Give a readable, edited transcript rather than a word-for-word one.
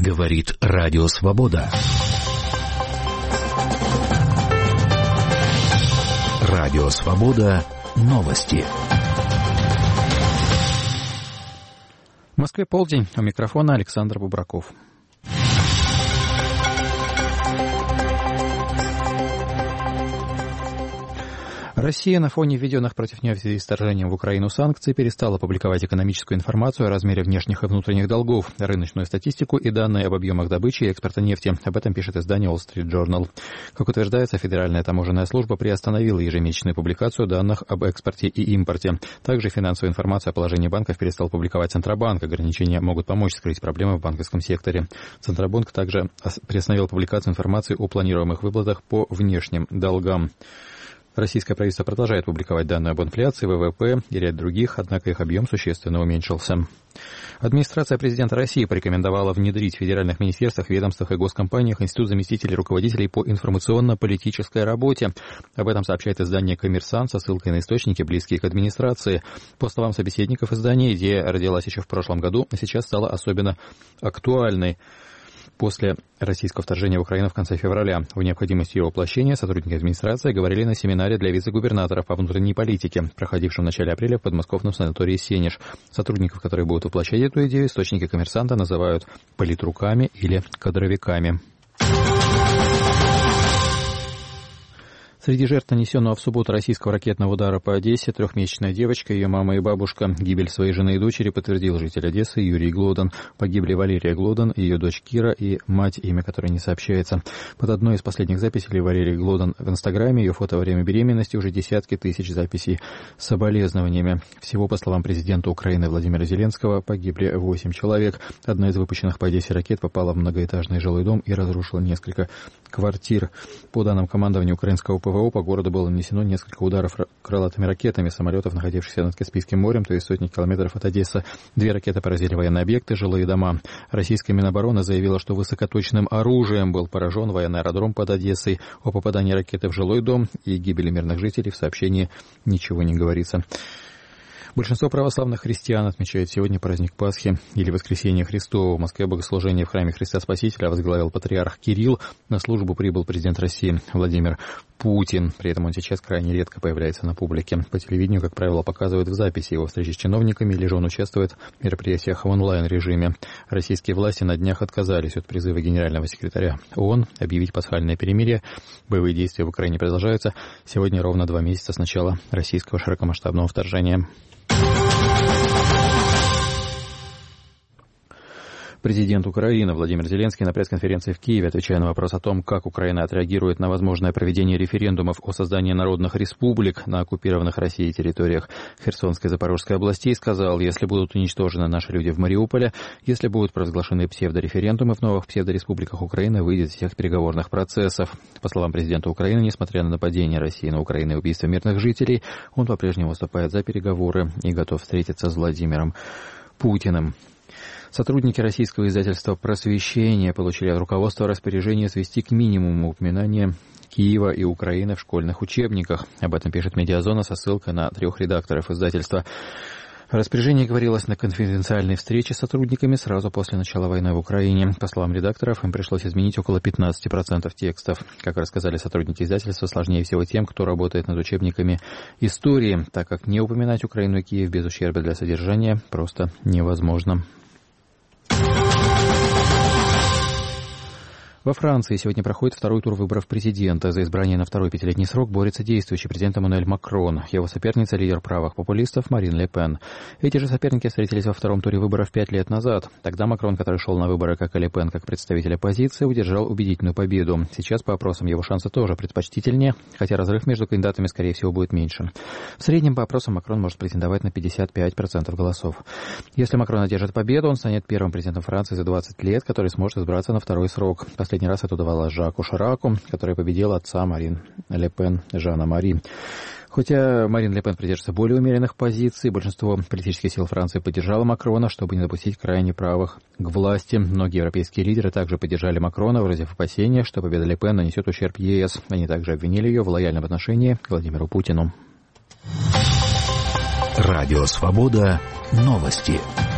Говорит Радио Свобода. Радио Свобода. Новости. В Москве полдень. У микрофона Александр Бубраков. Россия на фоне введенных против нее в связи с вторжением в Украину санкций перестала публиковать экономическую информацию о размере внешних и внутренних долгов, рыночную статистику и данные об объемах добычи и экспорта нефти. Об этом пишет издание Wall Street Journal. Как утверждается, Федеральная таможенная служба приостановила ежемесячную публикацию данных об экспорте и импорте. Также финансовую информацию о положении банков перестал публиковать Центробанк. Ограничения могут помочь скрыть проблемы в банковском секторе. Центробанк также приостановил публикацию информации о планируемых выплатах по внешним долгам. Российское правительство продолжает публиковать данные об инфляции, ВВП и ряд других, однако их объем существенно уменьшился. Администрация президента России порекомендовала внедрить в федеральных министерствах, ведомствах и госкомпаниях институт заместителей руководителей по информационно-политической работе. Об этом сообщает издание «Коммерсант» со ссылкой на источники, близкие к администрации. По словам собеседников издания, идея родилась еще в прошлом году, а сейчас стала особенно актуальной после российского вторжения в Украину в конце февраля. В необходимости ее воплощения сотрудники администрации говорили на семинаре для вице-губернаторов по внутренней политике, проходившем в начале апреля в подмосковном санатории «Сенеж». Сотрудников, которые будут воплощать эту идею, источники «Коммерсанта» называют политруками или кадровиками. Среди жертв нанесенного в субботу российского ракетного удара по Одессе трехмесячная девочка, ее мама и бабушка. Гибель своей жены и дочери подтвердил житель Одессы Юрий Глодан. Погибли Валерия Глодан, ее дочь Кира и мать, имя которой не сообщается. Под одной из последних записей Валерии Глодан в Инстаграме, ее фото во время беременности, уже десятки тысяч записей с соболезнованиями. Всего, по словам президента Украины Владимира Зеленского, погибли 8 человек. Одна из выпущенных по Одессе ракет попала в многоэтажный жилой дом и разрушила несколько квартир. По данным командования украинского ПВО, по городу было нанесено несколько ударов крылатыми ракетами самолетов, находившихся над Каспийским морем, то есть сотни километров от Одессы. 2 ракеты поразили военные объекты, жилые дома. Российская Минобороны заявила, что высокоточным оружием был поражен военный аэродром под Одессой. О попадании ракеты в жилой дом и гибели мирных жителей в сообщении ничего не говорится. Большинство православных христиан отмечают сегодня праздник Пасхи или Воскресения Христова. В Москве богослужение в храме Христа Спасителя возглавил патриарх Кирилл. На службу прибыл президент России Владимир Путин. При этом он сейчас крайне редко появляется на публике. По телевидению, как правило, показывают в записи его встречи с чиновниками, или же он участвует в мероприятиях в онлайн-режиме. Российские власти на днях отказались от призыва генерального секретаря ООН объявить пасхальное перемирие. Боевые действия в Украине продолжаются. Сегодня ровно 2 месяца с начала российского широкомасштабного вторжения. Президент Украины Владимир Зеленский на пресс-конференции в Киеве, отвечая на вопрос о том, как Украина отреагирует на возможное проведение референдумов о создании народных республик на оккупированных Россией территориях Херсонской и Запорожской областей, сказал: если будут уничтожены наши люди в Мариуполе, если будут провозглашены псевдореферендумы в новых псевдореспубликах, Украина выйдет из всех переговорных процессов. По словам президента Украины, несмотря на нападение России на Украину и убийство мирных жителей, он по-прежнему выступает за переговоры и готов встретиться с Владимиром Путиным. Сотрудники российского издательства «Просвещение» получили от руководства распоряжение свести к минимуму упоминания Киева и Украины в школьных учебниках. Об этом пишет «Медиазона» со ссылкой на 3 редакторов издательства. В распоряжении говорилось на конфиденциальной встрече с сотрудниками сразу после начала войны в Украине. По словам редакторов, им пришлось изменить около 15% текстов. Как рассказали сотрудники издательства, сложнее всего тем, кто работает над учебниками истории, так как не упоминать Украину и Киев без ущерба для содержания просто невозможно. Во Франции сегодня проходит 2-й тур выборов президента. За избрание на 2-й 5-летний срок борется действующий президент Эммануэль Макрон. Его соперница — лидер правых популистов Марин Ле Пен. Эти же соперники встретились во 2-м туре выборов 5 лет назад. Тогда Макрон, который шел на выборы, как и Ле Пен, как представитель оппозиции, удержал убедительную победу. Сейчас, по опросам, его шансы тоже предпочтительнее, хотя разрыв между кандидатами, скорее всего, будет меньше. В среднем, по опросам, Макрон может претендовать на 55% голосов. Если Макрон одержит победу, он станет первым президентом Франции за 20 лет, который сможет избраться на 2-й срок. Последний раз это удавалось Жаку Шираку, который победил отца Марин Ле Пен, Жана Мари. Хотя Марин Ле Пен придерживается более умеренных позиций, большинство политических сил Франции поддержало Макрона, чтобы не допустить крайне правых к власти. Многие европейские лидеры также поддержали Макрона, выразив опасения, что победа Ле Пен нанесет ущерб ЕС. Они также обвинили ее в лояльном отношении к Владимиру Путину. Радио Свобода. Новости.